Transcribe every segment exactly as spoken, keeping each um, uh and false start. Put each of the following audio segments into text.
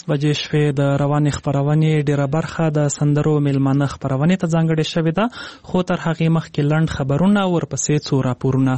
بجې شوې. د روانې خپرونې ډېره برخه د سندرو میلمانه خپرونې ته ځانګړې شوې ده، خو تر هغې مخکې لنډ خبرونه، ورپسې څو راپورونه.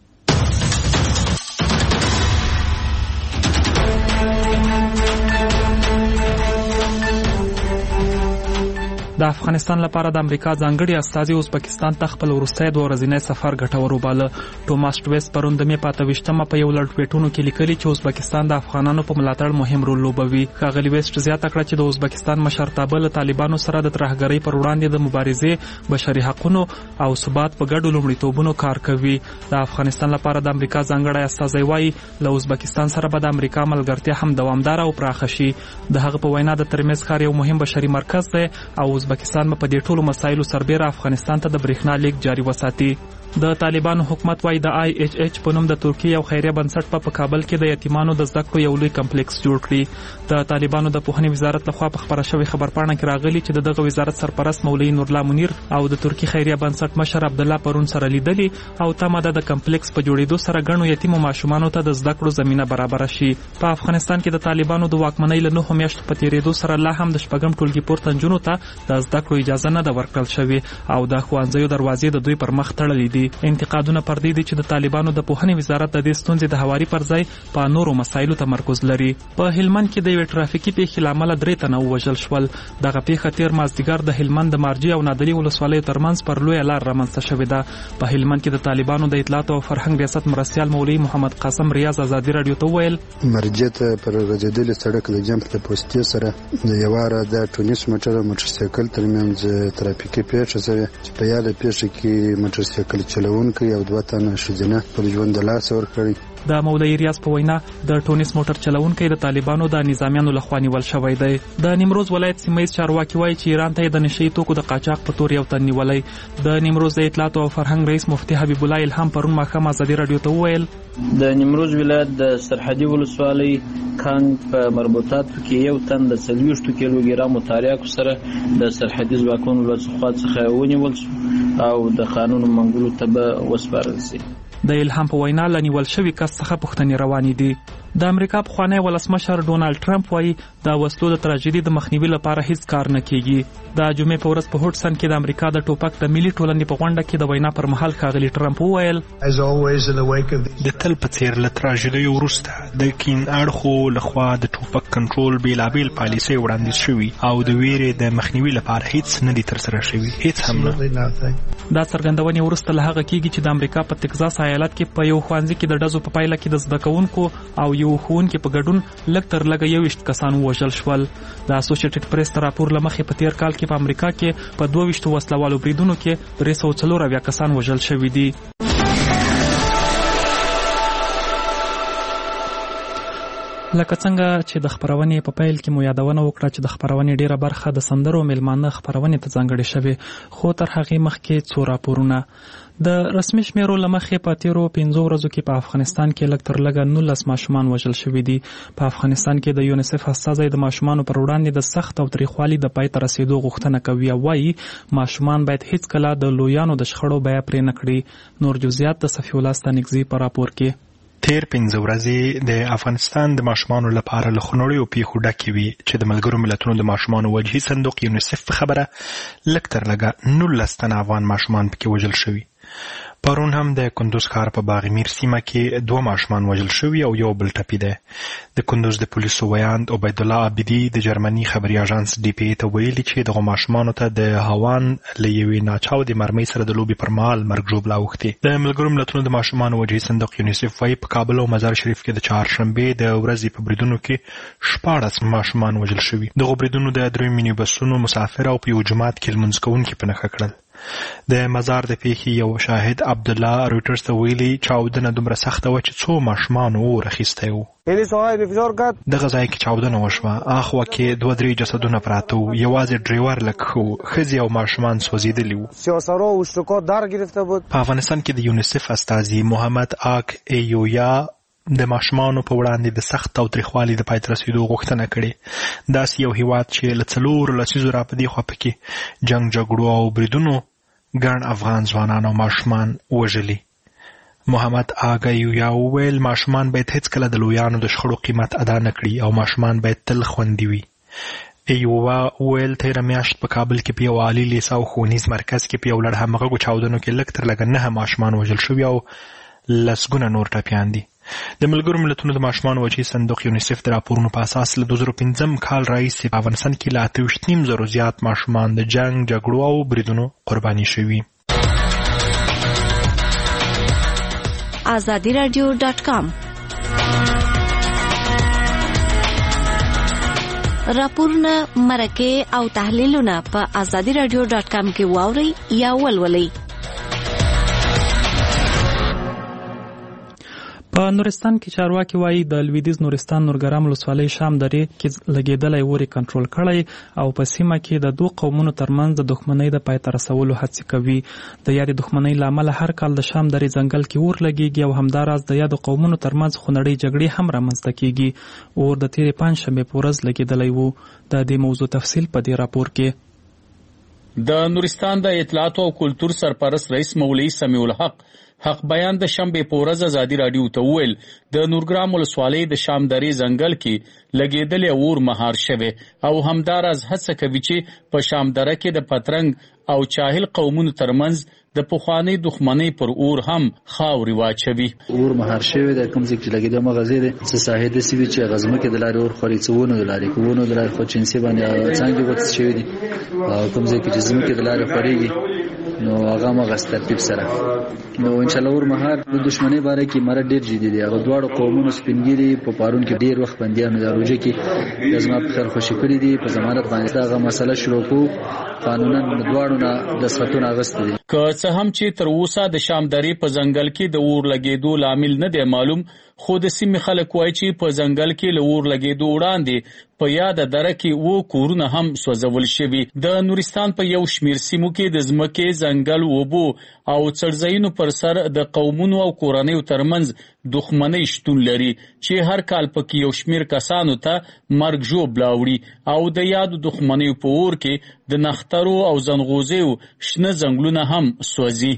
د افغانستان لپاره د امریکا ځانګړي استازي ازبکستان ته خپل وروستی دوه ورځنی سفر ګټور وباله. ټوماس ټویس پرون د مې په اته ویشتمه په یو لړ ټویټونو کې لیکلي چې ازبکستان د افغانانو په ملاتړ مهم رول لوبوي. ښاغلي ویسټ زیاته کړه چې د ازبکستان مشرتابه له طالبانو سره د ترهګرۍ پر وړاندې د مبارزې، بشري حقونو او ثبات په ګډو لومړیتوبونو کار کوي. د افغانستان لپاره د امریکا ځانګړی استازی وایي له ازبکستان سره به د امریکا ملګرتیا هم دوامداره او پراخه شي. د هغه په وینا د ترمز ښار یو مهم بشري مرکز دی او ازبکستان په دې ټولو مسایلو سربېره افغانستان ته د برېښنا لیږد جاري وساتي. د طالبانو حکومت وايي د آی ایچ ایچ په نوم د ترکیې یو خیریه بنسټ په کابل کې د یتیمانو د زده کړو یو لوی کمپلیکس جوړ کړي. د طالبانو د پوهنې وزارت لخوا په خبره شوې خبرپاڼه کې راغلي چې د دغه وزارت سرپرست مولوي نورالله منیر او د ترکیې خیریه بنسټ مشر عبدالله پرون سره لیدلي او تمه ده د کمپلیکس په جوړېدو سره ګڼو یتیمو ماشومانو ته د زده کړو زمینه برابره شي. په افغانستان کې د طالبانو د واکمنۍ له نهو میاشتو په تېرېدو سره لا هم د شپږم ټولګي پورته نجونو ته د زده کړو اجازه نه ده ورکړل شوې او د ښوونځیو دروازې د دوی پر مخ تړلې دي. انتقادونه پر دې دي چې د طالبانو د پوهنې وزارت د دې ستونزې د هواري پر ځای په نورو مسایلو تمرکز لري. په هلمند کې د یوې ټرافیکي پیښې له امله درې تنه ووژل شول. دغه پیښه تېر مازدیګر د هلمند د مارجې او نادلي ولسوالیو ترمنځ پر لویه لار رامنځته شوې ده. په هلمند کې د طالبانو د اطلاعات او فرهنګ ریاست مرستیال مولوي محمد قاسم ریاض ازادي راډیو ته وویل مرجې ته پر غځېدلي سړک د جمپ د پوستې سره د یوه د ټونس موټر او موټرسایکل ترمنځ ترافیکي پیښه شوې چې په یاده پیښه کې موټرسایکل چلوونکی او دوه تنه ښځینه خپل ژوند د لاسه ورکړی. د مولوي ریاض په وینا د ټونس موټر چلوونکی د طالبانو د نظامیانو لخوا نیول شوی دی. د نیمروز ولایت سیمه ییز چارواکي وایي چې ایران ته د نشه یي توکو د قاچاق په تور یو تن نیولی. د نیمروز د اطلاعات او فرهنګ رئیس مفتي حبیب الله الهام پرون ماښام ازادي راډیو ته وویل د نیمروز ولایت د سرحدي ولسوالۍ کانګ په مربوطاتو کې یو تن د څلوېښتو کیلو ګرامو تریاکو سره د سرحدي ځواکونو له خوا څخه ونیول او د قانون منګولو ته به وسپارل شي. د الهام په وینا له نیول شوي کس څخه پوښتنې روانې دي. د امریکا پخوانی ولسمشر ډونالډ ټرمپ وایي د وسلو د تراژیدي د مخنیوي لپاره هیڅ کار نه کیږي. د جمعې په ورځ په هوټسن کې د امریکا د ټوپک د ملي ټولنې په غونډه کې د وینا پر مهال ښاغلي ټرمپ وویل د تل په څیر له تراژیدیو وروسته د کین اړخو لخوا د ټوپک کنټرول بیلابیل پالیسۍ وړاندیز شوي او د ویرې د مخنیوي لپاره هیڅ نه دي ترسره شوي، هیڅ هم نه. دا څرګندونې وروسته له هغه کیږي چې د امریکا په تکزاس ایالت کې په یو ښوونځي کې د ډزو په پایله کې د زده کوونکو او یو ښوونکي په ګډون لږ تر لږه یوویشت کسان ووژل شول. د اسوسییټډ پریس د راپور له مخې په تېر کال کې په امریکا کې په دوه ویشتو وسلوالو بریدونو کې درې سوه څلور اویا کسان وژل شوي دي. لکه څنګه چې د خپرونې په پیل کې مو یادونه وکړه چې د خپرونې ډیره برخه د سندرو میلمانه خپرونې ته ځانګړې شوې، خو تر هغې مخکې څو راپورونه. د رسمي شمیرو له مخې په تیرو پنځو ورځو کې په افغانستان کې لږ تر لږه نولس ماشومان وژل شوي دي. په افغانستان کې د یونیسف استازی د ماشومانو پر وړاندې د سخت او تریخوالي د پای ته رسیدو غوښتنه کوي او وایي ماشومان باید هیڅکله د لویانو د شخړو بیه پرې نه کړي. نور جزئیات د صفي الله ستانکزي په راپور کې. تیر پنځه ورځې د افغانستان د ماشومانو لپاره له خونړیو پیښو ډکې وي چې د ملګرو ملتونو د ماشومانو وجهي صندوق یونیسف په خبره لږ تر لږه نولس تنه افغان ماشومان پکې وژل شوي. پرون هم د کندوز ښار په باغمیر سیمه کې دوه ماشومان وژل شوي او یو بل ټپي دی. د کندوز د پولیسو ویاند عبیدالله عابدي د جرمني خبري اژانس ډي پی ای ته ویلي چې دغه ماشومانو ته د هاوان له یوې ناچاودې مرمۍ سره د لوبې پر مهال مرګ ژوبله اوښتې. د ملګرو ملتونو د ماشومانو وجهي صندوق یونیسف وایي په کابل او مزار شریف کې د چهارشنبې د ورځې په بریدونو کې شپاړس ماشومان وژل شوي. دغو بریدونو د دریو میني بسونو مسافر او په یو جومات کې لمونځ کوونکي په نښه کړل. د مزار د پیښې یو شاهد عبدالله رویټرز ته ویلي چاودنه دومره سخته وه چې څو ماشومانو اور اخیستی و. دغه ځای کې چاودنه وشوه، اخوا کې دوه درې جسدونه پراته وو، یوازې ډریور لږ ښه و، ښځې او ماشومان سوځېدلي وو. په افغانستان کې د یونیسف استازي محمد آک ایویا د ماشومانو په وړاندې د سخت او تریخوالي د پای ته رسېدو غوښتنه کړې. داسې یو هیواد چې له څلورو لسیزو را په دې خوا پکې جنګ جګړو او بریدونو ګڼ افغان ځوانان او ماشومان وژلي. محمد آګا یویا وویل ماشومان باید هیڅکله د لویانو د شخړو قیمت ادا نه کړي او ماشومان باید تل خوندي وي. ایووا وویل تېره میاشت په کابل کې په یو عالي لیسه او ښوونیز مرکز کې په یو لړ همغږو چاودنو کې لږ تر لږه نهه ماشومان وژل شوي او لسګونه نور ټپیان دي. د ملګرو ملتونو د ماشومانو وجهي صندوق یونیسف د راپورونو په اساس له دوه زره پنځم کال راهیسې په افغانستان کې له اته ویشت نیم زرو زیات ماشومان د جنګ جګړو او بریدونو قرباني شوي. آزادی رادیو ډاټ کام راپورونه مرکه او تحلیلونه په آزادی رادیو ډاټ کام کې واورئ یا ولولئ. په نورستان کې چارواکي وایي د لویدیځ نورستان نورګرام ولسوالۍ شام درې کې لګېدلی اورې کنټرول کړی او په سیمه کې د دوه قومونو ترمنځ د دښمنۍ د پای ته رسولو هڅې کوي. د یادې دښمنۍ له امله هر کال د شام درې ځنګل کې اور لګېږي او همداراز د یادو قومونو ترمنځ خونړۍ جګړې هم رامنځته کېږي. اور د تېرې پنجشنبې په ورځ لګېدلی و. د دې موضوع تفصیل په دې راپور کې. د نورستان د اطلاعات او کلتور سرپرست رئیس مولوي سمیع الحق حق بیان د شنبې په ورځ ازادي راډیو ته وویل د نورګرام ولسوالۍ د شام درې ځنګل کې لګېدلی اور مهار شوی او همداراز هڅه کوي چې په شام دره کې د پترنګ او چاهل قومونو ترمنځ د پخوانۍ دښمنۍ پر اور هم خاورې واچوي. اور مهار شوی د کوم ځای چې لګېده هغه ځای دی څه ساحې داسې وي چې هغه ځمکې د لارې اور خوري، څه ونو د لارې که ونو د لارې خو چینسي باندې څانګې وڅ شوي دي او کوم ځای کې چې ځمکې د لارې خورېږي نو هغه مغه ترتیب سره نو ان شاء الله ور مهار د دښمنۍ باره کې مر ډیر جدي دي. هغه دواړو قومونو سپینګيري په پارون کې ډیر وخت بنديانو د روزه کې د زما په خیر خوشي کړی دي په ضمانت باندې هغه مسله شروع کو قانونا دواړو نه د ساتون اغست دي. که څه هم چې تر اوسه د شام درې په ځنګل کې د اور لګېدو لامل نه دی معلوم، خو د سیمې خلک وایي چې په ځنګل کې له اور لګېدو وړاندې په یاده دره کې اووه کورونه هم سوځول شوي. د نورستان په یو شمېر سیمو کې د ځمکې، ځنګل، اوبو او څړځایونو پر سر د قومونو او کورنیو ترمنځ دښمنۍ شتون لري چې هر کال پکې یو شمېر کسانو ته مرګ ژوبله وړي او د یادو دښمنیو په اور کې د نخترو او ځنغوزیو شنه ځنګلونه هم سوځي.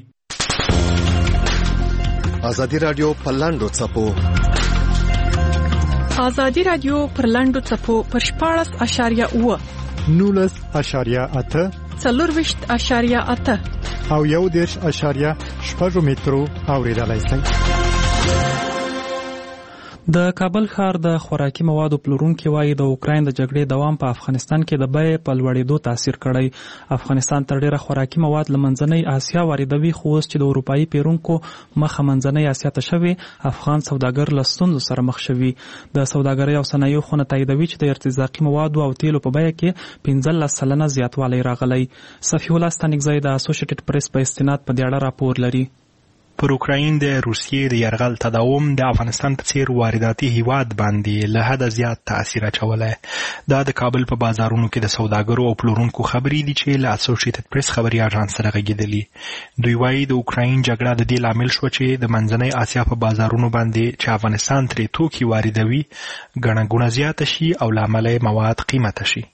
آزادی رادیو پر لاندو څپو آزادی رادیو پر لاندو څپو پر شپاړس اشاریه اوه نولس اشاریه اته څلورویشت اشاریه اته او یو دېرش اشاریه شپږ مترو اورېدلای شئ. د کابل ښار د خوراکي موادو پلورونکي وایي د اوکراین د جګړې دوام په افغانستان کې د بیې په لوړېدو تاثیر کړی. افغانستان تر ډېره خوراکي مواد له منځنۍ اسیا واردوي، خو اوس چې د اروپایي پیرونکو مخه منځنۍ اسیا ته شوې، افغان سوداګر له ستونزو سره مخ شوي. د سوداګرۍ او صنایعو خونه تاییدوي چې د ارتزاقي موادو او تیلو په بیه کې پنځلس سلنه زیاتوالی راغلی. صفي الله ستانکزی د اسوسییټډ پریس په استناد په دې اړه راپور لري. پر اوکراین د روسیې د یرغل تداوم د افغانستان په څیر وارداتي هیواد باندې له حده زیات تاثیر اچولی. دا د کابل په بازارونو کې د سوداګرو او پلورونکو خبرې دي چې له اسوسییټډ پریس خبري اژانس سره غږېدلي. دوی وایي د اوکراین جګړه د دې لامل شوه چې د منځنۍ اسیا په بازارونو باندې چې افغانستان ترې توکي واردوي ګڼه ګوڼه زیاته شي او له امله مواد قیمته شي.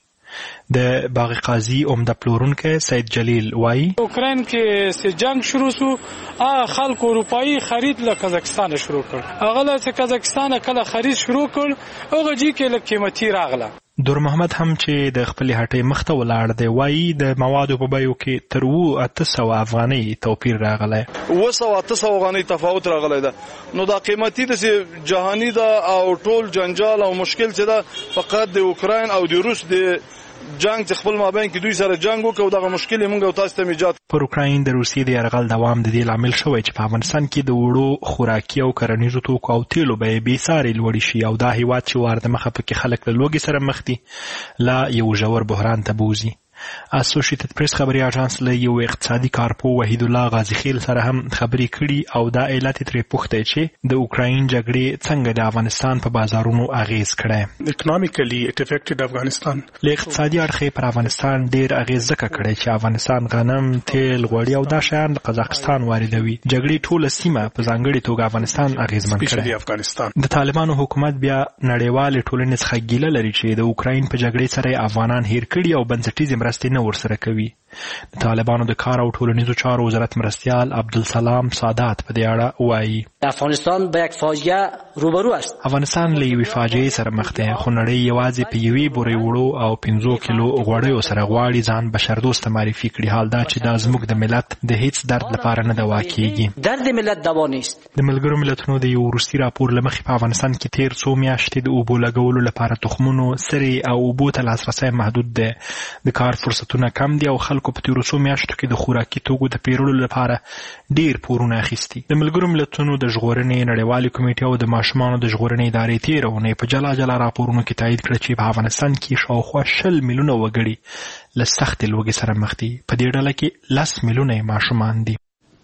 د باغ قاضي عمده پلورونکی سید جلیل وایي اوکراین کې چې جنگ شروع شو ا خلکو اروپایي خرید له قزاقستان شروع کړ. هغه له قزاقستان کله خرید شروع کړ هغه جی کې له قیمتي راغله. دور محمد هم چې د خپل هټۍ مخته ولاړ دی وایي د موادو په بیو کې تر اوه اته سوه افغانۍ توپیر راغلی. اوه سوه اته سوه افغانۍ تفاوت راغلی ده. نو دا قیمتي داسې جهاني ده او ټول جنجال او مشکل چې ده فقط د اوکراین او د روس د جنگ چې خپل مابین کې دوی سره جنگ وکړو دغه مشکل موږ او تاسو ته ایجاد. پر اوکراین د روسیې د یرغل دوام د دې لامل شوی چې په افغانستان کې د وړو خوراکي او کرنیزو توکو او تیلو بیې بې ساري لوړې شي او دا هیواد چې وارده مخه پکې خلک له لوږې سره مخ دي لا یو ژور بحران ته بوځي. اسوسییټډ پریس خبري اژانس له یو اقتصادي کارپو وحید الله غازی خیل سره هم خبرې کړي او دا علت ترې پوښتې چې د اوکراین جګړې څنګه د افغانستان په بازارونو اغیز کړی. اکونومیکلی اټ افیکټډ افغانستان له اقتصادي اړخه پر افغانستان ډیر اغیز ځکه کړی چې افغانستان غنم، تیل، غوړي او دا شیان د قزاقستان واردوي. جګړې ټوله سیمه په ځانګړي توګه افغانستان اغیزمن کړی. د طالبانو حکومت بیا نړیوال ټولنې څخه ګیله لري چې د اوکراین په جګړې سره افغانان هیر کړي او بنسټیزې مرستې نه ورسره کوي. د طالبانو د کار او ټولنیزو چارو وزارت مرستیال عبدالسلام سادات په دې اړه وایي افغانستان به یک فاجعه روبرو است. افغانستان له یوې فاجعې سره مخ دی، خو نړۍ یوازې په یوې بورې وړو او پنځو کیلو غوړیو سره غواړي ځان بشردوسته معرفي کړي. حال دا چې دا زموږ د ملت د هیڅ درد لپاره نه دوا کیږي. درد ملت دوا نیست. د ملګرو ملتونو د یو وروستي راپور له مخې په افغانستان کې تیر څو میاشتې د اوبو لګولو لپاره تخمونو، سرې او اوبو ته لاسرسی محدود دی. د کار فرصتونه کم دي او خلکو په تیرو څو میاشتو کې د خوراکي توکو د پیرلو لپاره ډیر پورونه اخیستي. د ملګرو ملتونو د ژغورنې نړیوالې کمیټې او د ماشومانو د ژغورنې ادارې تیره اونۍ په جلا جلا راپورونو کې تایید کړه چې په افغانستان کې شاوخوا شل میلیونه وګړي له سختې لوږې سره مخ دي. په دې ډله کې لس میلیونه ماشومان دي.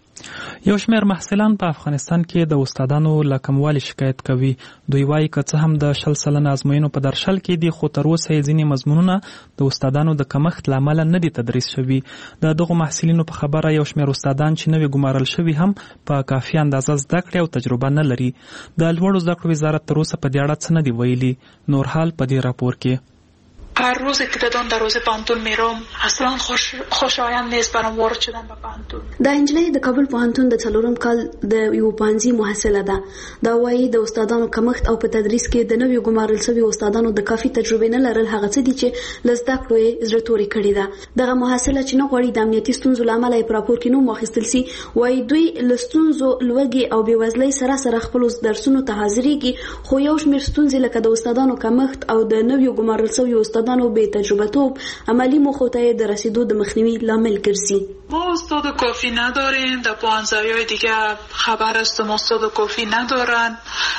یو شمېر محصلان په افغانستان کې د استادانو له کموالي شکایت کوي. دوی وایي که څه هم د شل سلنه ازموینو په درشل کې دي، خو تر اوسه یې ځینې مضمونونه د استادانو د کمښت له امله نه دي تدریس شوي. د دغو محصلینو په خبره یو شمېر استادان چې نوي ګمارل شوي هم په کافي اندازه زده کړې او تجربه نه لري. د لوړو زده کړو وزارت تر اوسه په دې اړه څه نه دي ویلي. نور حال په دې راپور کې. هر روزی که بدان در روز پانتون میرم اصلا خوش خوشایند نیست برام وارد شدن به پانتون. دا انجلۍ د کابل پوهنتون د څلورم کال د یو پانزي محصله ده. دا وایي د استادانو کمښت او په تدریس کې د نویو ګمارل شوي استادانو د کافي تجربې نه لرل هغه څه دي چې له زده کړو یې زړه تورې کړې ده. دغه محصله چې نه غواړي د امنیتي ستونزو له امله یې په راپور کې نوم واخیستل سي، وایي دوی له ستونزو، لوږې او بېوزلۍ سره سره خپلو درسونو ته حاضرېږي، خو یو شمېر ستونزې لکه د استادانو کمښت او د نویو ګمارل شوي استادانو بې تجربه توب عملی موخو ته د رسیدو د مخنیوي لامل ګرځي. ما استاد کافی نداریم، در پوهنځی‌های دیگه خبر است ما استاد کافی ندارن.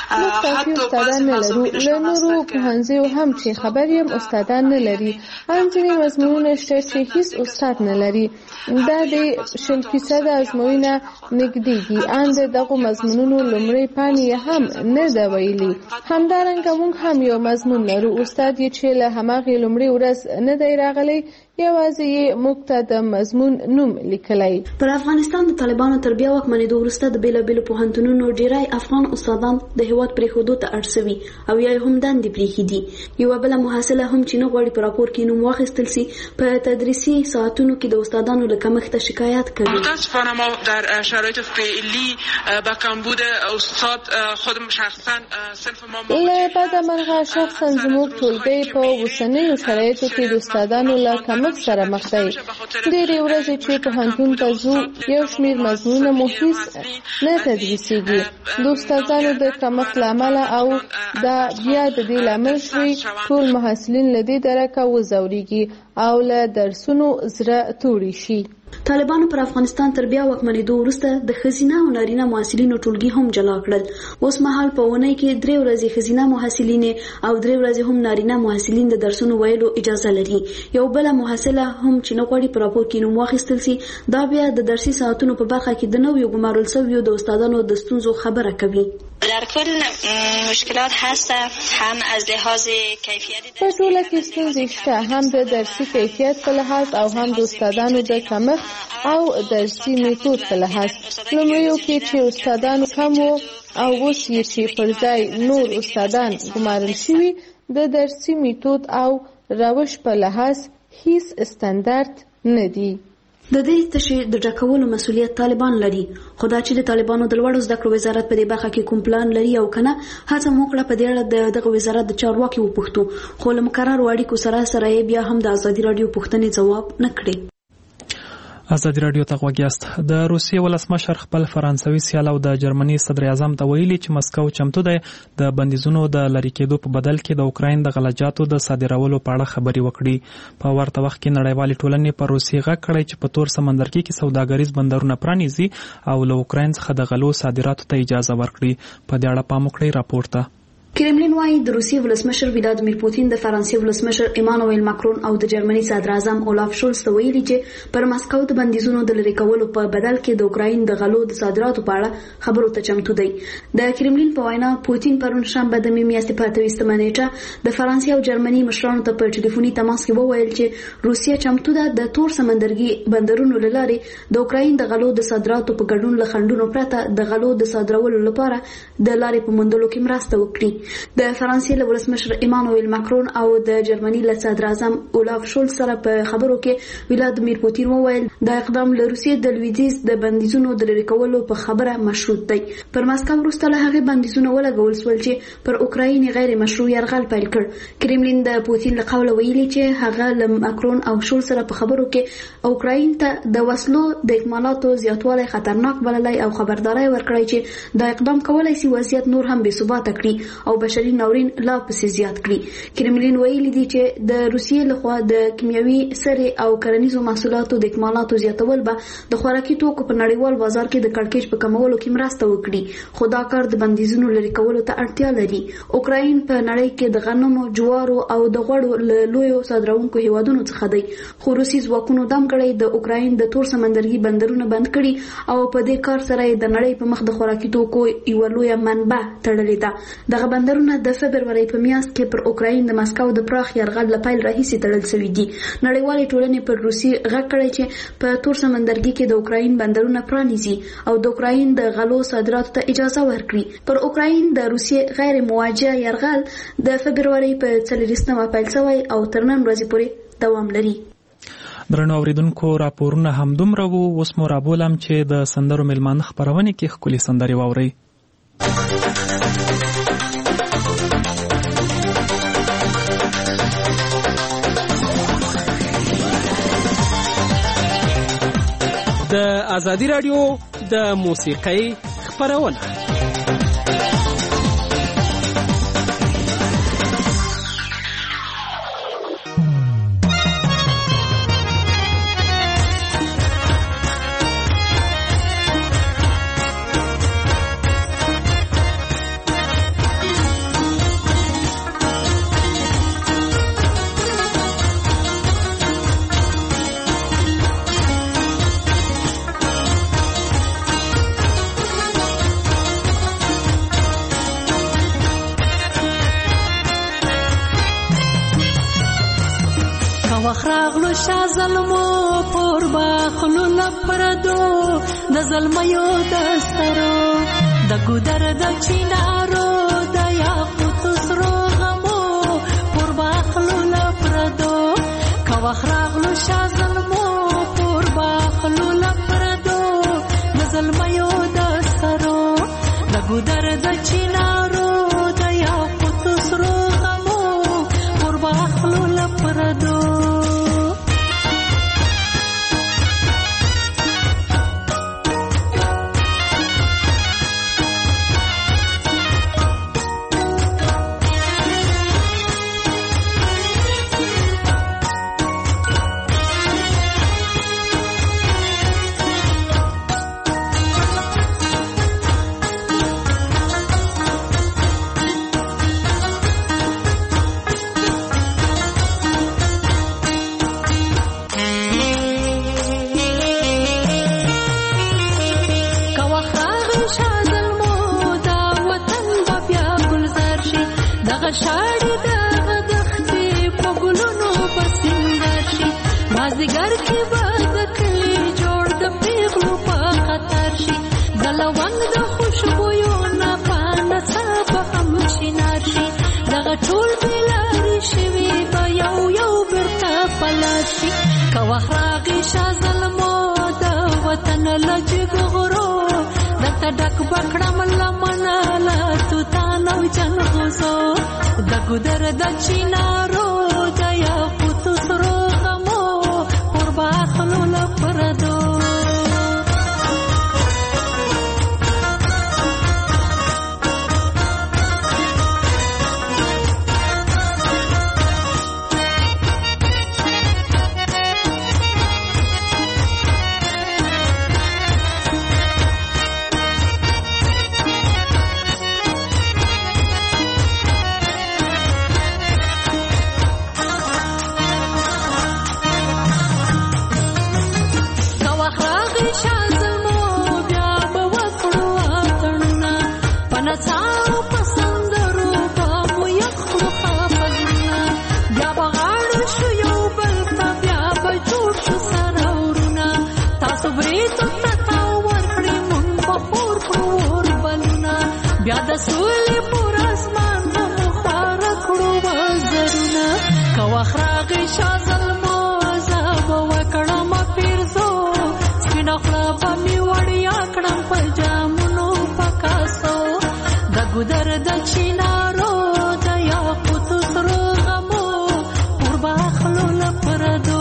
حتی استادان نلرو، له نورو پوهنځیو هم چې خبر یم استادان نلري. هم ځینې مضمونونه شته چې هیڅ استاد نلري. دا د شل فیصد ازموینه نږدې دي. ان د دغو مضمونونو لومړۍ پاڼې هم نه ده ویلي. همدارنګه موږ هم یو مضمون لرو، استاد یې چې له هماغې لومړۍ ورځ نه دی راغلی، یوازې یې موږ ته د مضمون نوم لیکلی. پر افغانستان د طالبانو تر بیا واکمنېدو وروسته د بېلابېلو پوهنتونونو ډېری افغان استادان د هېواد پرېښودو ته اړ سوي او یا یې هم دندې پرېښي دي. یوه بله محصله هم چې نه غواړي په راپور کې نوم واخیستل سي، په تدریسي ساعتونو کې د استادانو له کمښته شکایت کوي. متاسفانه ما در شرایط فعلی با کمبود استاد خودم شخصا صنف ما له بده مرغه شخصا زموږ ټولګی په اوسنیو شرایطو کې د استادانو له کمښت سره مخ دی. ډېرې ورځې چې پوهنتون ته ځو، یو شمېر مضمونونه مو هیڅ نه تدریسېږي. د استادانو د کمښت له امله او دا بیا د دې لامل شوي ټول محصلین له دې درکه وځورېږي او له درسونو زړه توړي شي. طالبانو پر افغانستان تر بیا واکمنېدو وروسته د ښځینه او نارینه محصلینو ټولګي هم جلا کړل. اوس مهال په اونۍ کې درې ورځې ښځینه محصلینې او درې ورځې هم نارینه محصلین د درسونو ویلو اجازه لري. یو بله محصله هم چې نه غواړي په راپور کې نوم واخیستل سي، دا بیا د درسي ساعتونو په برخه کې د نویو ګمارل شویو د استادانو د ستونزو خبره کوي. در کل مشکلات هست، هم از لحاظ کیفیت په ټوله کې ستونزې شته، هم د درسي کیفیت په لحاظ او هم د استادانو د کمښت او درسي میتود په لحاظ. لومړیو کې چې استادانو کم وو او اوس یې چې پر ځای نور استادان ګمارل شوي، د درسي میتود او روش په لحاظ هیڅ استاندارد نه دی. د دې تشې د ډکولو مسؤلیت طالبان لري، خو دا چې د طالبانو د لوړو زده کړو وزارت په دې برخه کې کوم پلان لري او کنه، هڅه مو کړه په دې اړه د دغه وزارت د چارواکي وپوښتو، خو له مقررو اړیکو سره سره بیا هم د ازادي راډیو پوښتنې ځواب نه کړي. ازادي راډیو ته غوږ یاست. د روسیې ولسمشر خپل فرانسوي سیال او د جرمني صدر اعظم ته ویلي چې مسکو چمتو دی د بندیزونو د لرې کېدو په بدل کې د اوکراین د غلجاتو د صادرولو په اړه خبرې وکړي. په ورته وخت کې نړیوالې ټولنې پر روسیې غږ کړی چې په تور سمندرګي کې سوداګریز بندرونه پرانیزي او له اوکراین څخه د غلو صادراتو ته اجازه ورکړي. په دې اړه پام وکړئ راپور ته. کرملین وايي د روسیې ولسمشر ولادیمیر پوتین د فرانسې ولسمشر ایمانوئل ماکرون او د جرمني صدر اعظم اولاف شولز ته ویلي چې پر مسکو د بندیزونو د لرې کولو په بدل کې د اوکراین د غلو د صادراتو په اړه خبرو ته چمتو دی. د کرملین په وینا پوتین پرون شنبه د مې میاشتې په اته ویشتمه نیټه د فرانسې او جرمني مشرانو ته په ټلیفوني تماس کې وویل چې روسیه چمتو ده د تور سمندرګي بندرونو له لارې د اوکراین د غلو د صادراتو په ګډون له خنډونو پرته د غلو د صادرولو لپاره د لارې په موندلو کې مرسته وکړي. د فرانسې له ولسمشر ایمانوئل ماکرون او د جرمني له صدر اعظم اولاف شولز سره په خبرو کې ولادیمیر پوتین وویل دا اقدام له روسیې د لویدیځ د بندیزونو د لرې کولو په خبره مشروط دی. پر مسکو وروسته له هغې بندیزونه ولګول شول چې پر اوکراین غیر مشروع یرغل پیل کړ. کرملین د پوتین له قوله ویلي چې هغه له ماکرون او شولز سره په خبرو کې اوکراین ته د وسلو د اکمالاتو زیاتوالی خطرناک بللی او خبرداری ورکړی چې دا اقدام کولای شي وضعیت نور هم بې ثباته کړي او بشري ناورین لا پسې زیات کړي. کرملین ویلي دي چې د روسیې لخوا د کیمیاوي سرې او کرنیزو محصولاتو د اکمالاتو زیاتول به د خوراکي توکو په نړیوال بازار کې د کړکېچ په کمولو کې مرسته وکړي، خو دا کار د بندیزونو لرې کولو ته اړتیا لري. اوکراین په نړۍ کې د غنمو، جوارو او د غوړو له لویو صادروونکو هیوادونو څخه دی، خو روسي ځواکونو دم کړی د اوکراین د تور سمندرګي بندرونه بند کړي او په دې کار سره د نړۍ په مخ د خوراکي توکو یوه لویه منبع تړلې ده. دغه بندرونه د فبرورۍ په میاشت کې پر اوکراین د مسکو د پراخ یرغل له پیل راهیسې تړل شوي دي. نړیوالې ټولنې پر روسي غږ کړی چې په تور سمندرګي کې د اوکراین بندرونه پرانیزي او د اوکراین د غلو صادراتو ته اجازه ورکړي. پر اوکراین د روسیې غیر موجه یرغل د فبرورۍ په څلوېښتمه پیل شوی او تر نن ورځې پورې دوام لري. درنو اوریدونکو راپورونه همدومره وو. اوس مو رابولم چې د سندرو میلمانه خپرونې کې ښکلې سندرې واورئ. د ازادي راډیو د موسیقۍ خپرونه وخراغلو شا ظلمو پور باخلو لپردو د ظلمیو دسترو د ګودر د چینارو د یاقوتو سرو غمو پور باخلو لپردو که وخراغلو شا ظلمو پور باخلو لپردو د ظلمیو دسترو د ګودر د چینارو د یاقوتو سرو غمو پور باخلو لپردو وخراغي شازلمو د وطن لجګ غرو دته ډک بکړم لمنه لا تو تانو جن غوسو د ګدر د چینارو د یا پوتو سرو غمو قربا خلو لپردو راغی شازلمو زبا وکړم پیرزو سپینه خوله به مې وړیا کړم په جامونو پکاسو د ګودر د چینارو د یاقوتو سرو غمو پر باخلو له پردو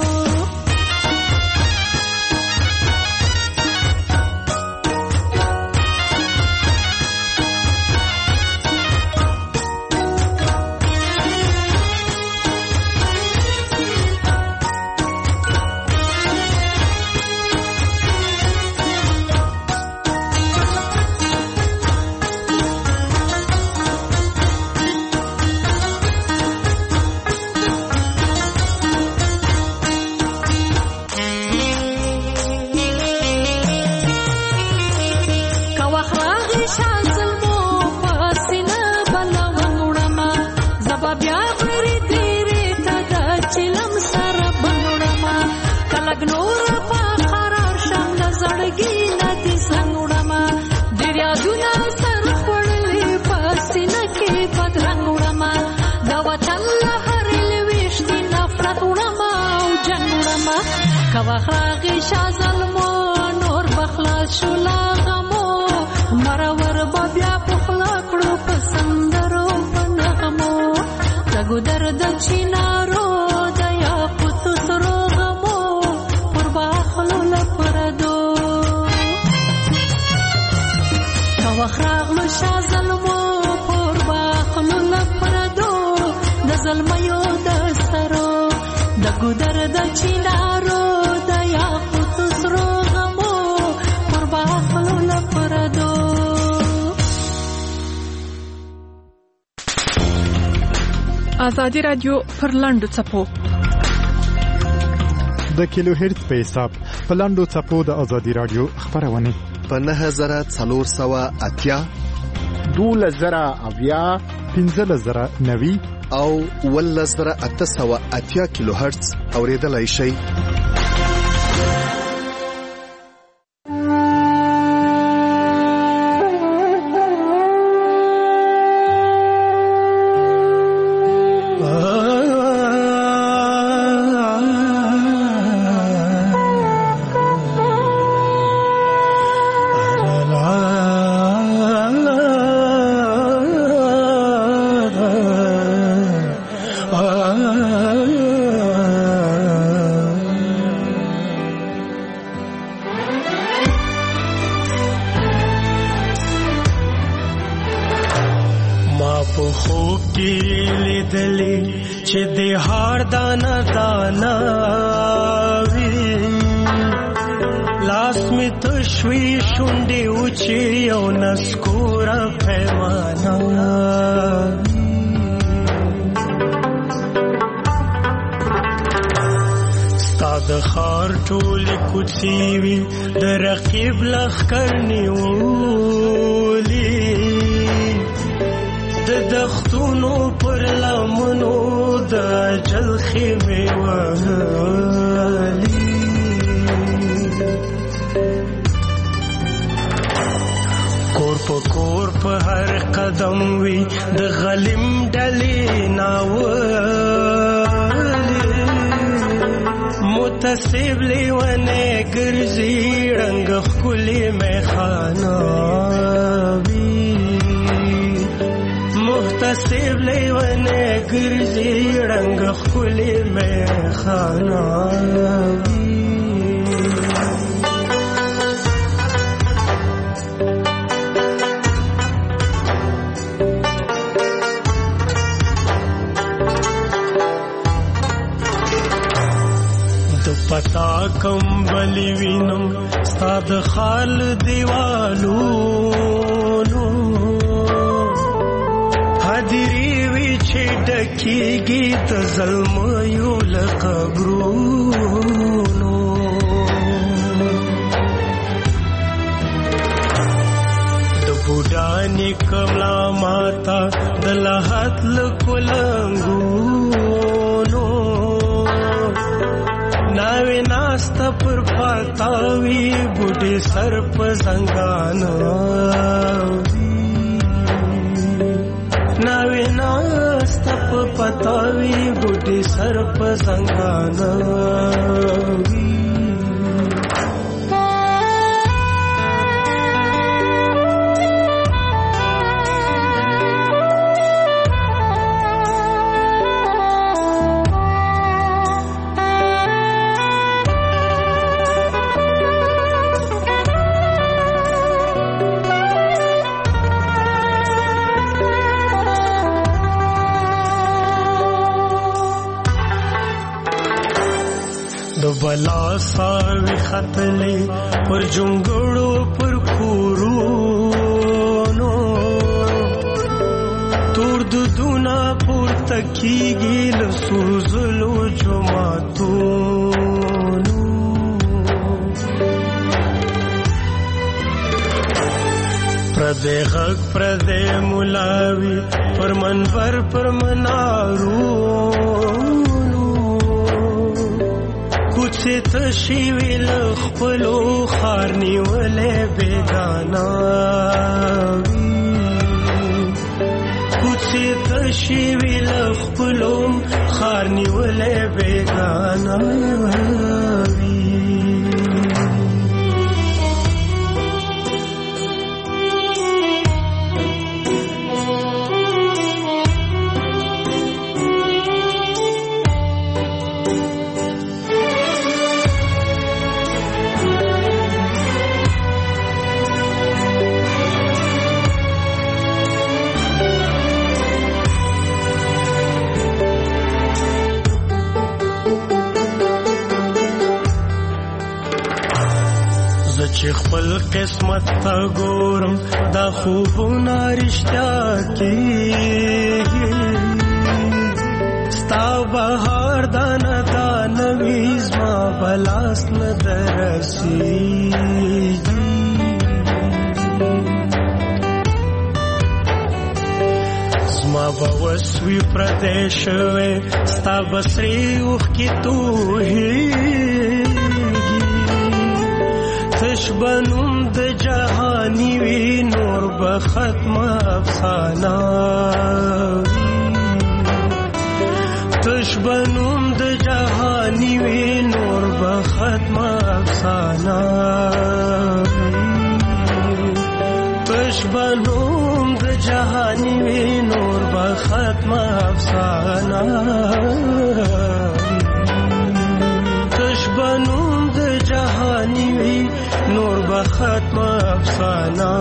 کواخراغی شازلمو نور بخلاص شولا غمو مرور بابیا پخلا کړو پسندرو پنغمو دګو درد چینارو د یاقوتو سرو غمو پر باخلو لپردو کواخراغلو شازلمو پر باخلو لپردو د زلمیو د سرو دګو درد چینارو ازادي رادیو پر لاندو څپو د کیلو هرتز په حساب په لاندو څپو د ازادي رادیو خبرونه په نه زره څلور سوه اتیا دوله زره اویا پنځله زره نوي او اوله زره اته سوه اتیا کیلو هرتز اوریدلای شئ. پتا کم بلی وینم ستاد خال دیوالو نو حدیری وی چې ډکیږي د ظلمو لقبرونو د بوډانی کملا ماتا د لحد لکولنګونو ناوی ناستا پر پاتاوی بوډی سر په زنګانو ناوی ناستا پر پتاوي بوډي سر په زنګانه وي بلا ساوی خطلې پر جونګړو پر کورونو تور دودونه پورته کیږي له سوزلو جوماتونو پردې غږ پردې ملاوي پر منبر پر منارو کوڅې تشې وي له خپلو ښار نیولې بېګانه وي کوڅې تشې وي له خپلو ښار نیولې بېګانه وي چې خپل قسمت ته ګورم دا خوبونه رښتیا کېږي ستا بهار دانه دانه وي زما به لاس نه درسېږي زما به وس وي پردی شوی ستا به سرې اوښکې تویېږي تش بنوم د جهانی وی نور به ختم افسانه تش بنوم د جهانی وی نور به ختم افسانه تش بنوم د جهانی وی نور به ختم افسانه تش بنوم د جهانی وی نور به ختم افسانه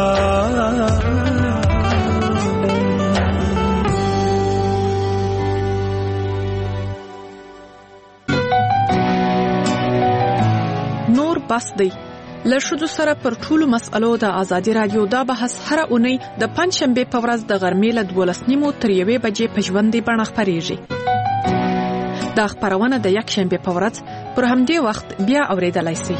نور بس دی له ښځو سره پر ټولو مسألو د ازادي رادیو دا بحث هره اونۍ د پنځشنبې په ورځ د غرمې له دولس نیمو تر یوې بجې په ژوندۍ بڼه خپرېږي. دا خپرونه د یکشنبې په ورځ پر همدې وخت بیا اورېدلای شئ.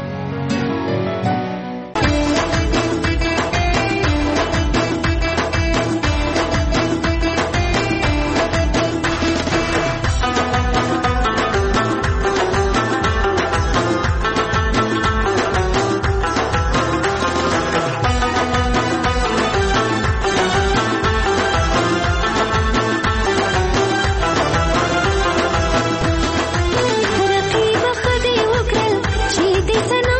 رقیب خدای وکړل چې دې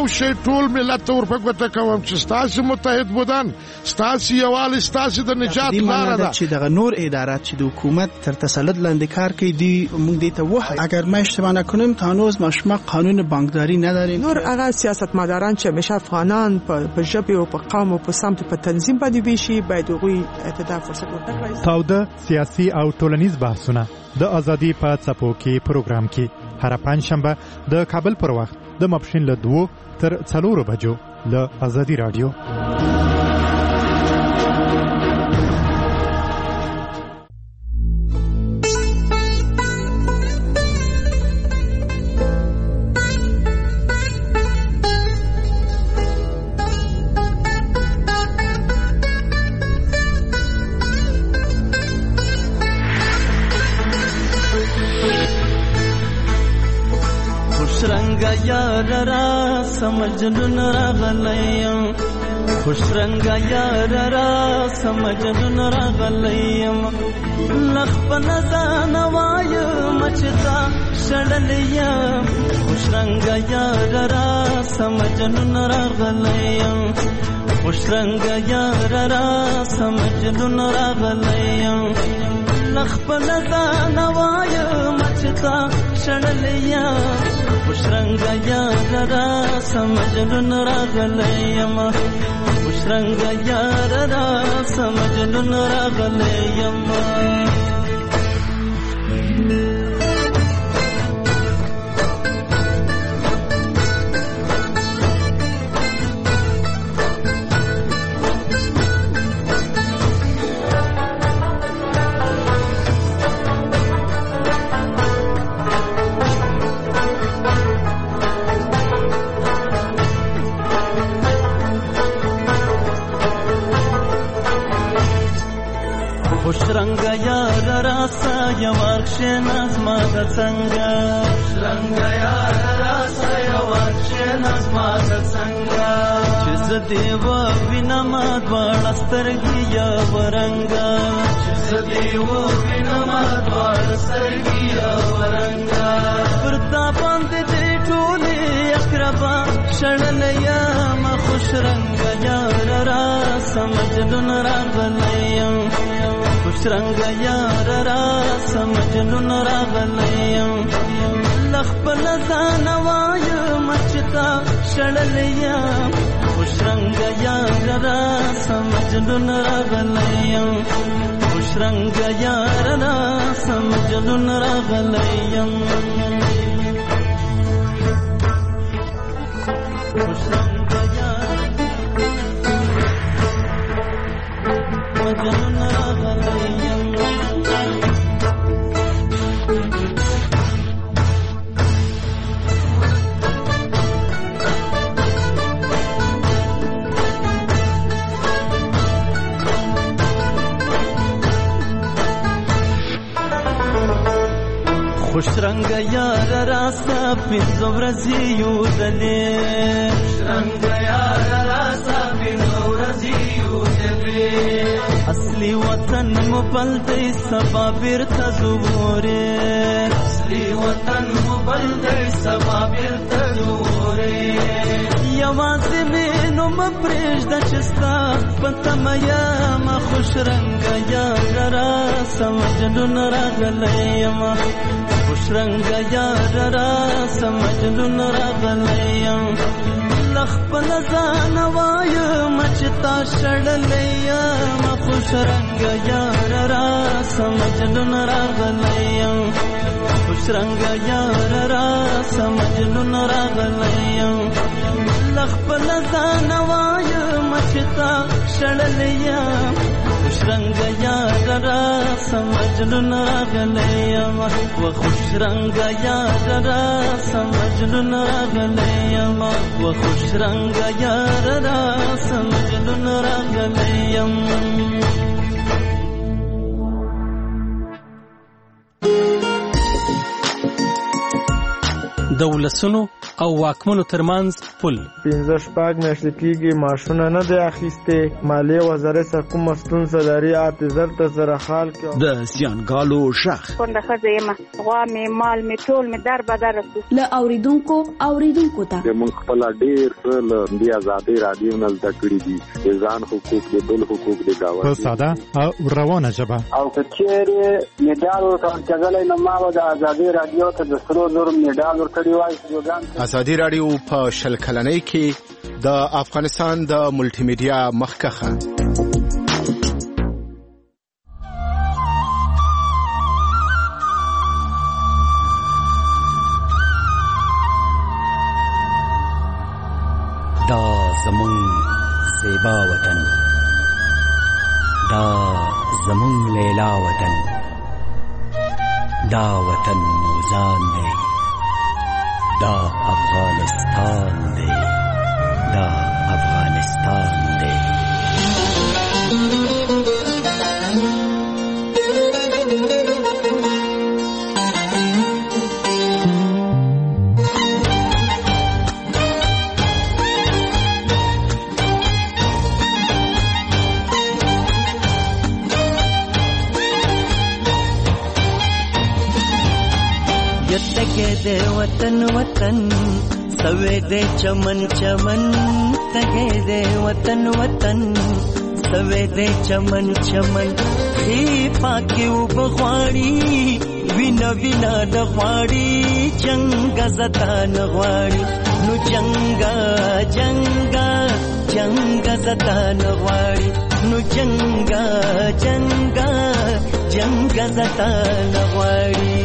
یو شی ټول ملت ته ورپګوته کوم چې ستاسو متحد بودن ستاسو یووالی ستاسو د نجات لاره ده. چې دغه نور ادارات چې د حکومت تر تسلط لاندې کار کوي دی موږ دې ته وایو اگر ما اشتباه نکنم تا هنوز ما شما قانون بانکداری نداریم. نور هغه سیاستمداران چې همیشه افغانان په ژبه او په قوم او په سمت په تنظیم باندې ویشي باید هغوی ته فرصت ورکړي. تاوده سیاسي او ټولنیز بحثونه د ازادي په څپو کې پروګرام کې هر پنځشنبه د کابل پر وخت د ماپښین له دوه تر څلورو بجو له ازادي رادیو. یار را سمجنون راغلیم خوش رنگا یار را سمجنون راغلیم لخ پنزان وایم چتا شړلیم خوش رنگا یار را سمجنون راغلیم خوش رنگا یار را سمجنون راغلیم لخ پنزان وایم چتا شړلیم خوشرنگا یار را سمجنون راغلیم خوشرنگا یار را سمجنون راغلیم. خوشرنگا یار را سایوار شناز ما د څنګه خوشرنگا یار را سایوار شناز ما د څنګه چې زدي و وینم دوړ سترګي یا ورنګا چې زدي و وینم دوړ سترګي یا ورنګا پرتا باندې دې ټولې اقربا شړلیا ما خوشرنگا یار را سمجنون راغلیم خوشرنگا یار را سمجنون راغلیم لخ پلزان وایم چتا شړلیم خوشرنگا یار را سمجنون راغلیم خوشرنگا یار را سمجنون راغلیم خوشرنگا یار مجنون خوشرنگا یار راستا پینځو ورځې یو دلې خوشرنگا یار راستا پینځو ورځې یو دلې اصلي وطن مو بلدې سبا بیرته زوره اصلي وطن مو بلدې سبا بیرته زوره یوازې مې نو مپرېږده چې ستا په تمه یم خوشرنگا یار را سمجنون راغلیم خوشرنگا یار را سمجنون راغلیم لخ پلزان وایم چتا شړلیم خوشرنگا یار را سمجنون راغلیم خوشرنگا یار را سمجنون راغلیم لخ پلزان وایم چتا شړلیم خوشرنگا یار را سمجنون راغلیم و خوشرنگا یار را سمجنون راغلیم و خوشرنگا یار را سمجنون راغلیم. د ولسونو او واکمنو ترمنځ پل. پنځه شپږ میاشتې کېږي ماشونه نه دی اخیستې. مالیې وزارت سره کومه ستونزه لري اته زر ته سره حال کړو. د زیانګالو شخ کونډه ښځه یم، غوا مې مال مې ټول مې در بدر رسو. له اوریدونکو اوریدونکو ته موږ خپل ډېر څه له دې ازادۍ رادیو نه زده کړي دي، د ځان حقوق د بل حقوق د گاونډي په ساده او روانه ژبه. او که چیرې میډال ورکړل نو ما د ازادۍ رادیو ته د سرو زرو میډال ورکړی وای. ازادي رادیو په شل کلنۍ کې د افغانستان د ملټي میډیا مخکخه. دا زمون زیبا وطن، دا زمون لیلا وطن، دا وطن موزان دی، دا افغانستان دی، دا افغانستان دی. تگے دے وطن وطن سوے دے چمن چمن، تگے دے وطن وطن سوے دے چمن چمن. خی پاکی او بغواړي وینا وینا نغواړي، جنگ زتا نغواړي نو جنگا جنگا جنگ زتا نغواړي نو جنگا جنگا جنگ زتا نغواړي.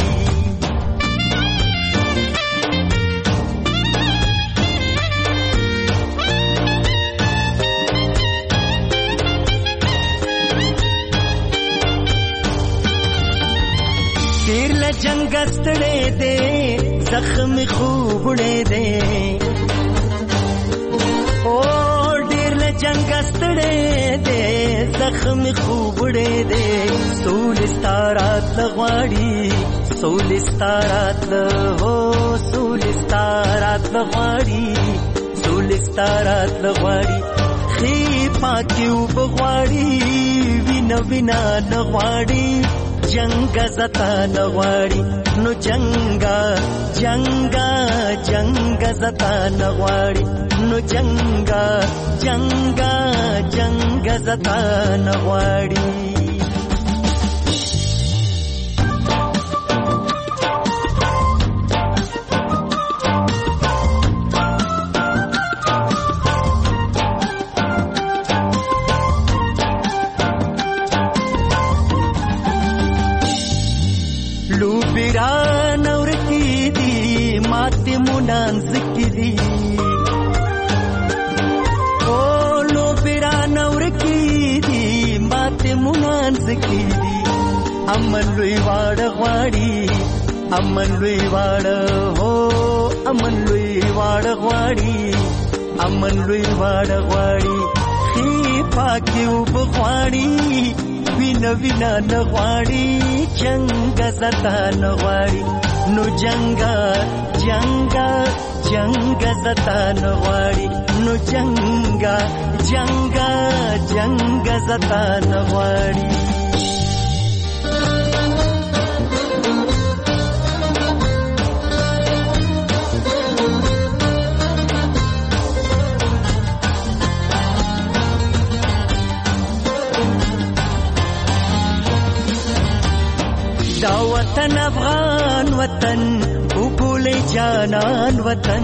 جنگ ستړې دے زخم خوبړې دے، او ډېر له جنگ ستړې دے زخم خوبړې دے. سول ستارات لغواړي سول ستارات هو سول ستارات لغواړي سول ستارات لغواړي. خي پاکیو بغواړي وینا وینا نغواړي، جنگ زتا نغواړي نو جنگا جنگا جنگ زتا نغواړي نو جنگا جنگا جنگ زتا نغواړي. امن لوی واړه غواړي امن لوی واړه هو امن لوی واړه غواړي امن لوی واړه غواړي. خي پاکي وبغواړي وینا وینا نغواړي، جنگ زتا نغواړي نو جنگا جنگا جنگ زتا نغواړي نو جنگا جنگا جنگ زتا نغواړي. دا وطن افغان وطن او بولے جانان وطن،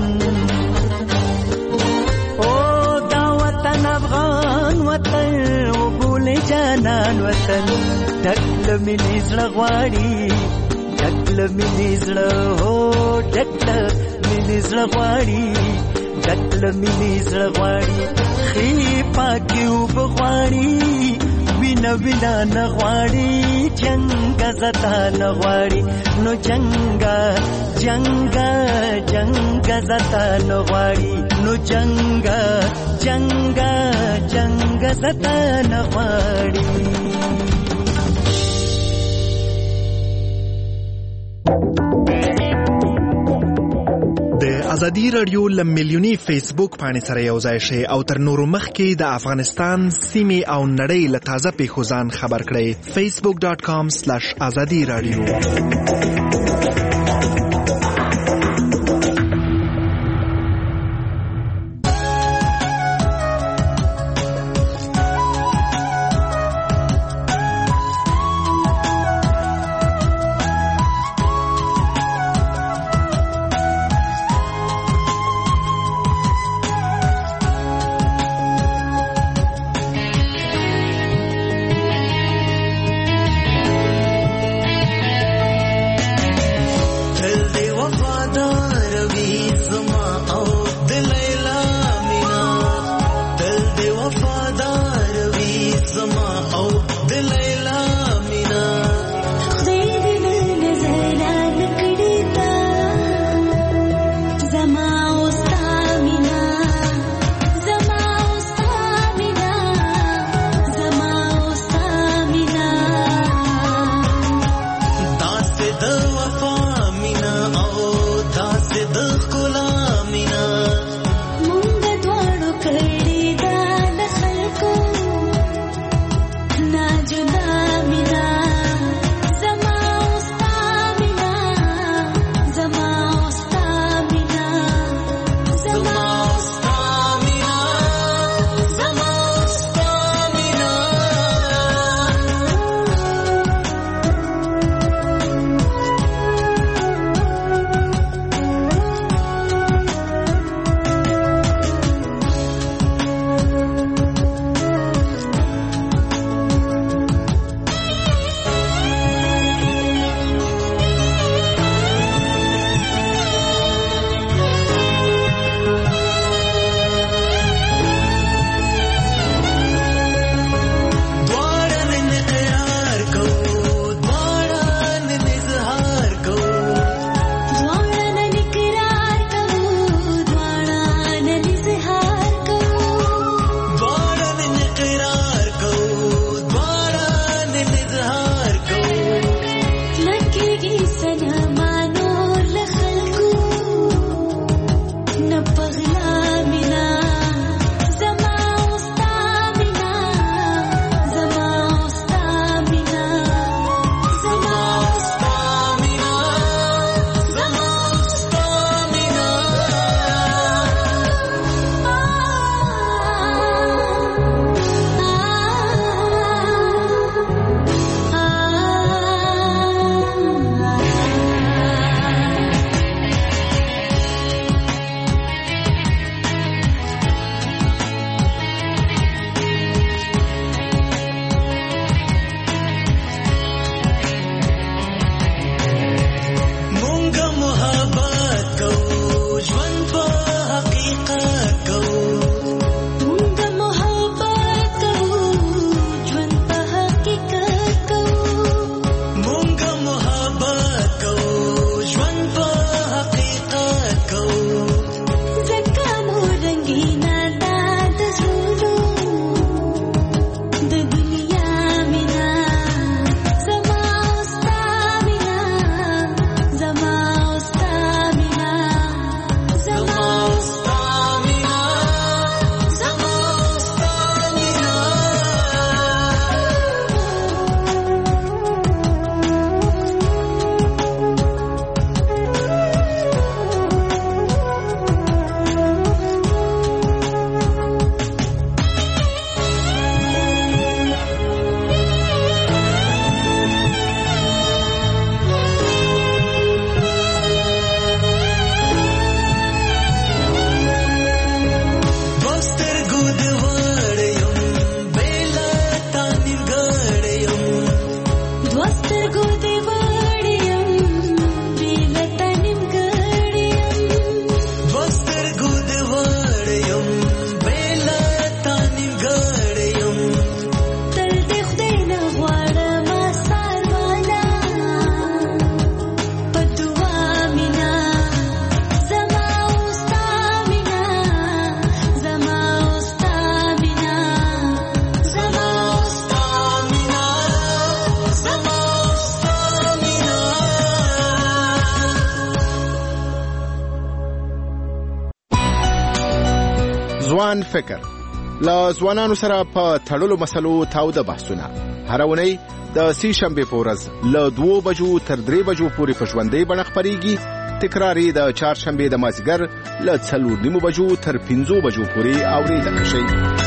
او دا وطن افغان وطن او بولے جانان وطن. ډکل مینې زړه غواړي ډکل مینې زړه هو ډکل مینې زړه غواړي ډکل مینې زړه غواړي. خي پاکي وبغواړي وینا وینا نغواړي، جنگ زتا نغواړي نو جنگا جنگا جنگ زتا نغواړي نو جنگا جنگا جنگ زتا نغواړي. د ازادي رادیو له میلیوني فیسبوک پاڼې سره یو ځای شي او تر نورو مخکې د افغانستان سیمې او نړۍ له تازه پیښو ځان خبر کړئ. فیسبوک ډاٹ کام سلیش ازادي رادیو. ځوان فکر له ځوانانو سره په تړلو مسلو تاوده بحثونه هر اونۍ د سې شنبې په ورځ له دوو بجو تر درې بجو پورې په ژوندۍ بڼه خپرېږي. تکرار یې د چهارشنبې د مازدیګر له څلور نیمو بجو تر پنځو بجو پورې اورېدلی شئ.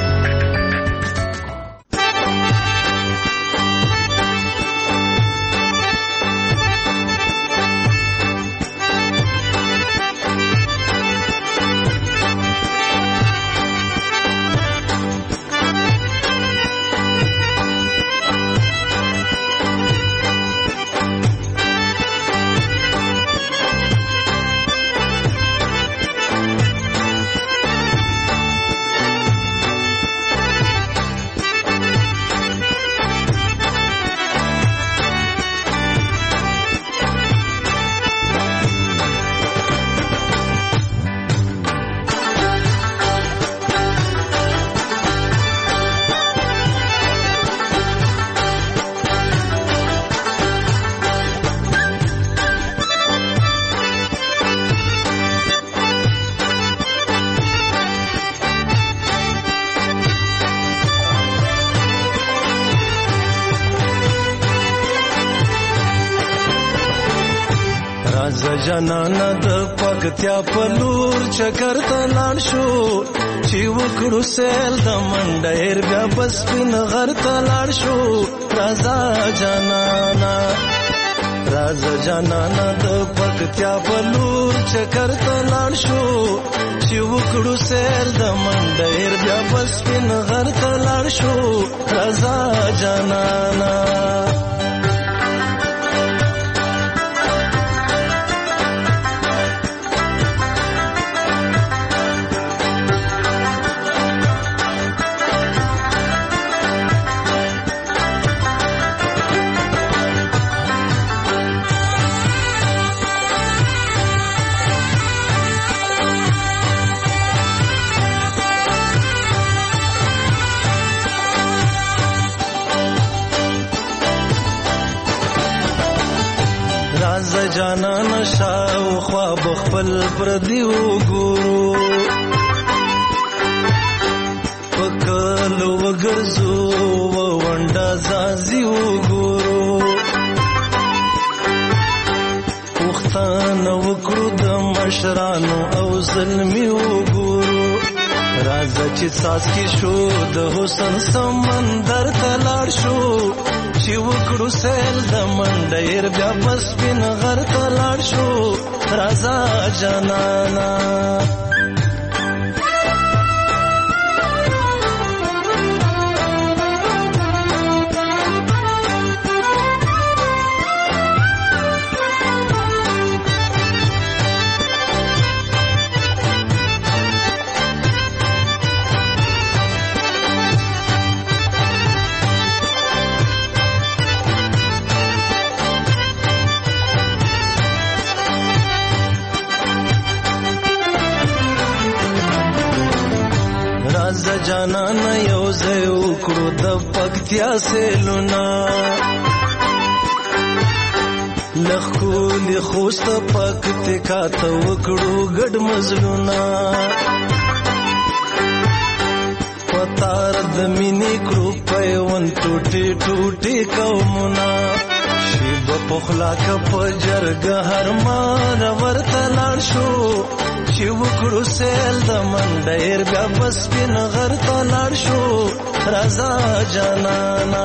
جانانا د پکتیا په لور چکر ته لاړ شو چې وکړو سیل د منډیر بیا بس پین غر ته لاړ شو. رازا جانانا رازا جانانا د پکتیا په لور چکر ته لاړ شو چې وکړو سیل د منډیر بیا بس پین غر ته لاړ شو. رازا جانانا جانانا شاو خواب خپل پردی وګورو پکل وګرځو ونډا زازي وګورو وختانه وکړو د مشرانو او ظلمي وګورو. راځه چې ساس کې شو د حسن سمندر ته لاړ شو چې وکړو سیل د منډیر بیا بس بین غر ته لاړ شو. رازا جانانا جانانا یو ځای وکړو د پکتیا سیلونه لخولی خوست پکتیا ته وکړو ګډ مزلونه پتار د مینې کړو پیون ټوټي ټوټي قومونه شیب پخلا کپ جرګه هر مان ورته لاړ شو چې وکړو سیل د منډیر بیا بس بین غر ته لاړ شو. رازا جانانا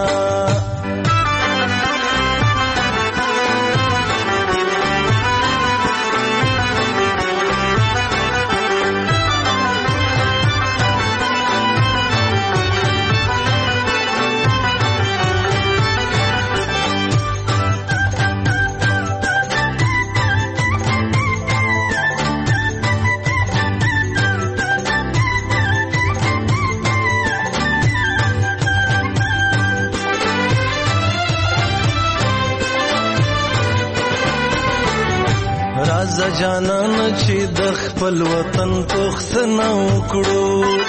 رازا جانان چې د خپل وطن پوښتنه وکړو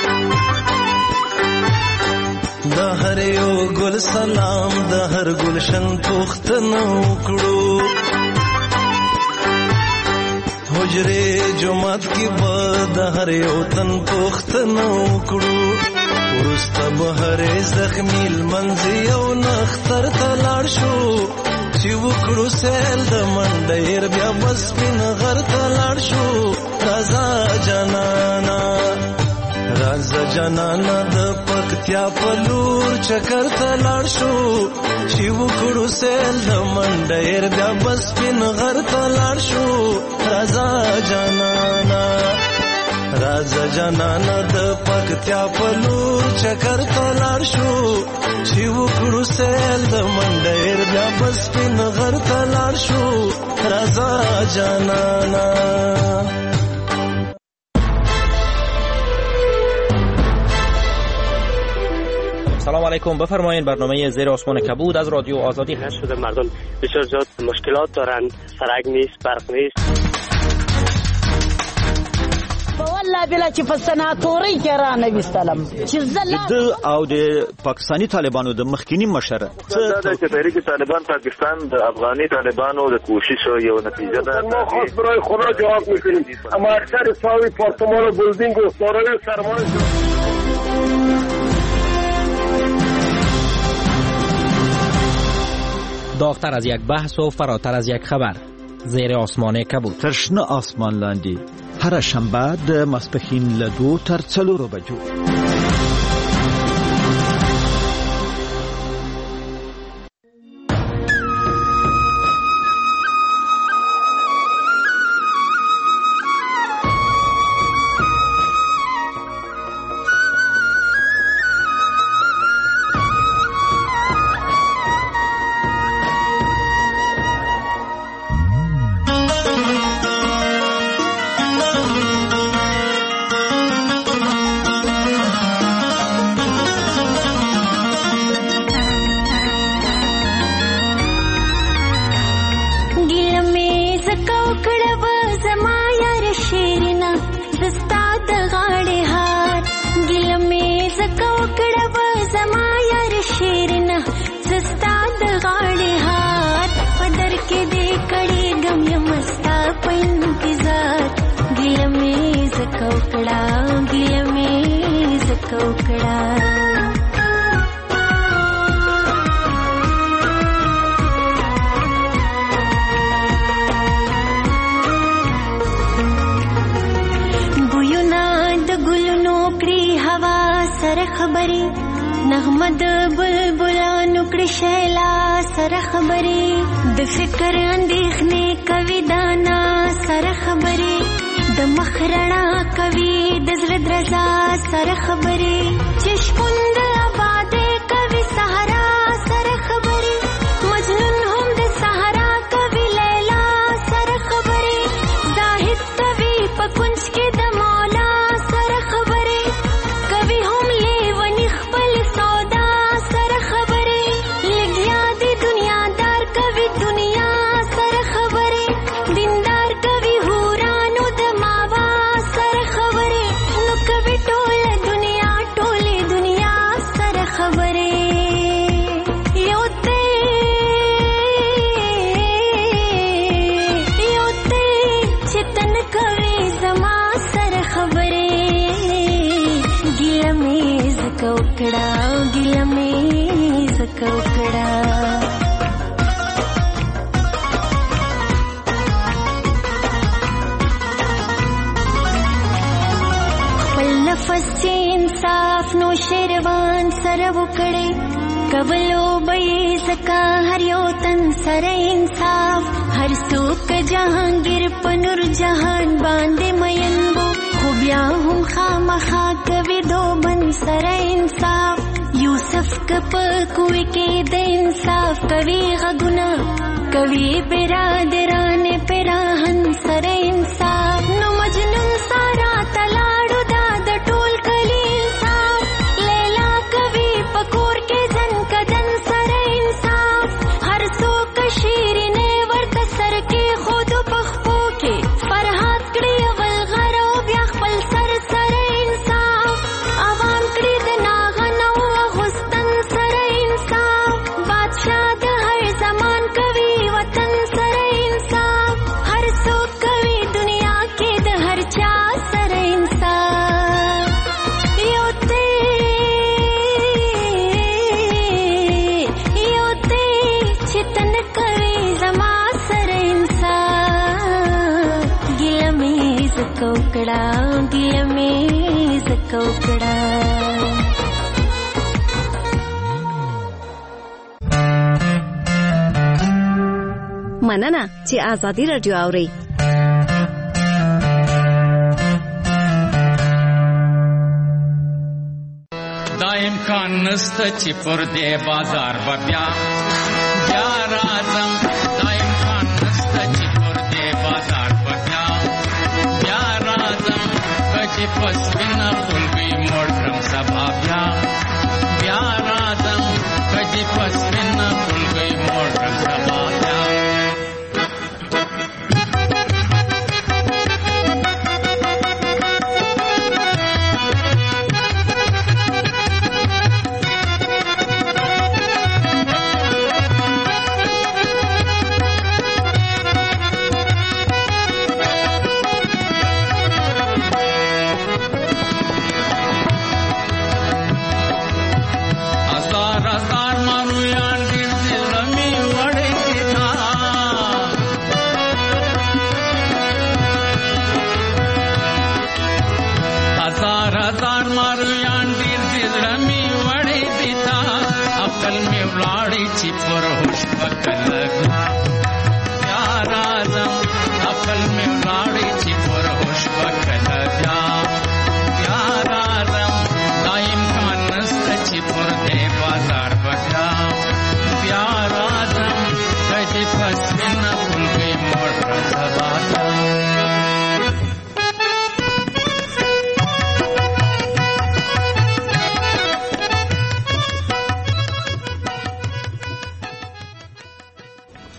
د هر یو ګل سلام د هر ګلشن پوښتنه وکړو. هو حجرې جمعات کې به د هر یو تن پوښتنه وکړو وروسته به هرې زخمي لمنځي او نختر ته لاړ شو چې وکړو سیل د منډیر بیا بس سپین غر ته لاړ شو رازا جانانا رازا جانانا د پکتیا په لور چکر ته لاړ شو چې وکړو سیل د منډیر بیا بس سپین غر ته لاړ شو رازا جانانا رازا جانانا د پکتیا په لور چکر ته لاړ شو چې وکړو سیل د منډیر بیا بس سپین غر ته لاړ شو رازا جانانا. سلام علیکم، بفرمایید. برنامه زیر آسمان کبود از رادیو آزادی هست. شده مردم بسیار زیاد مشکلات دارند، سرک نیست، برق نیست. والله بلا چې په سناتوري کې را نه وستلم چې زله او د پاکستانی طالبانو د مخکینی مشر دا چې تحریک طالبان پاکستان د افغاني طالبانو د کوشش یو نتیجه ده. ما خاص برای خدا جواب میکنیم، اما اکثر ساوی پارتمان و بلدینگ و سارای سرمان داغتر از یک بحث و فراتر از یک خبر، زیر آسمان کبود. ترشنه آسمان لاندی هر شنبه د ماسپښین له دوو تر څلورو بجو. بادشاہ د هر زمان کوي وطن سره انصاف مرکه وکړه. مننه چې آزادي رادیو اورئ. دا امکان نسته چې پر دې بازار به بیا